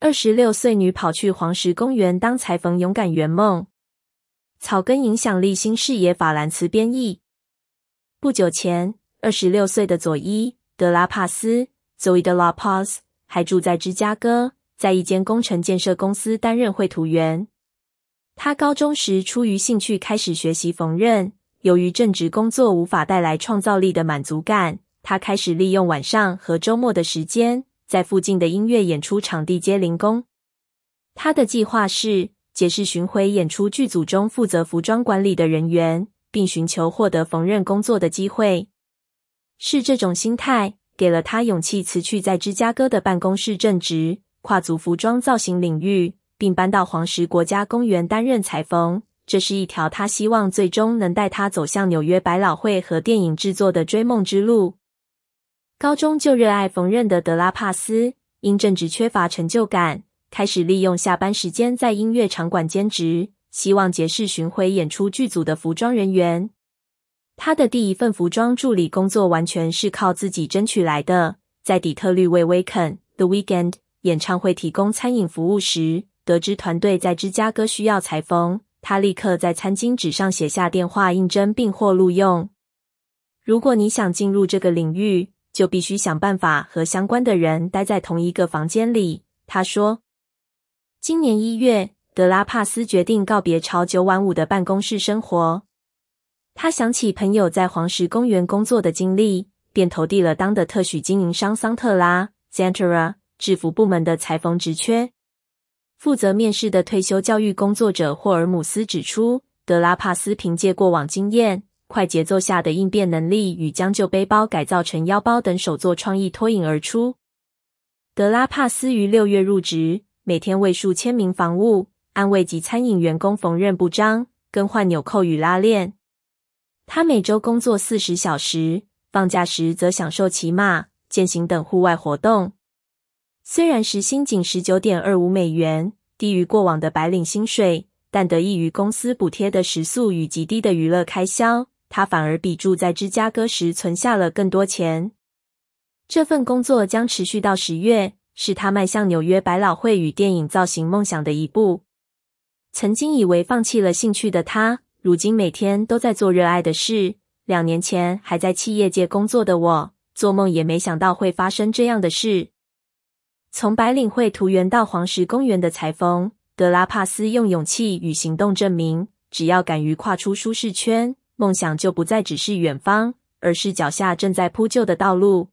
26岁女跑去黄石公园当裁缝，勇敢圆梦。草根影响力新视野法兰茨编译。不久前，26岁的佐伊·德拉帕斯 Zoe de la Paz 还住在芝加哥，在一间工程建设公司担任绘图员。他高中时出于兴趣开始学习缝纫，由于正职工作无法带来创造力的满足感，他开始利用晚上和周末的时间，在附近的音乐演出场地接零工。他的计划是结识巡回演出剧组中负责服装管理的人员，并寻求获得缝纫工作的机会。是这种心态给了他勇气辞去在芝加哥的办公室正职，跨足服装造型领域，并搬到黄石国家公园担任裁缝。这是一条他希望最终能带他走向纽约百老汇和电影制作的追梦之路。高中就热爱缝纫的德拉帕斯，因正职缺乏成就感，开始利用下班时间在音乐场馆兼职，希望结识巡回演出剧组的服装人员。他的第一份服装助理工作完全是靠自己争取来的，在底特律为威肯 The Weeknd 演唱会提供餐饮服务时，得知团队在芝加哥需要裁缝，他立刻在餐巾纸上写下电话应征并获录用。如果你想进入这个领域，就必须想办法和相关的人待在同一个房间里，他说。今年1月，德拉帕斯决定告别朝9晚5的办公室生活。他想起朋友在黄石公园工作的经历，便投递了当的特许经营商桑特拉 Xantera 制服部门的裁缝职缺。负责面试的退休教育工作者霍尔姆斯指出，德拉帕斯凭借过往经验、快节奏下的应变能力与将旧背包改造成腰包等手作创意脱颖而出。德拉帕斯于6月入职，每天为数千名房务、安慰及餐饮员工缝纫布章、更换纽扣与拉链。他每周工作40小时，放假时则享受骑马、健行等户外活动。虽然时薪仅 19.25 美元，低于过往的白领薪水，但得益于公司补贴的食宿与极低的娱乐开销，他反而比住在芝加哥时存下了更多钱。这份工作将持续到10月，是他迈向纽约百老汇与电影造型梦想的一步。曾经以为放弃了兴趣的他，如今每天都在做热爱的事。2年前还在企业界工作的我，做梦也没想到会发生这样的事。从白领绘图员到黄石公园的裁缝，德拉帕斯用勇气与行动证明，只要敢于跨出舒适圈，梦想就不再只是远方，而是脚下正在铺就的道路。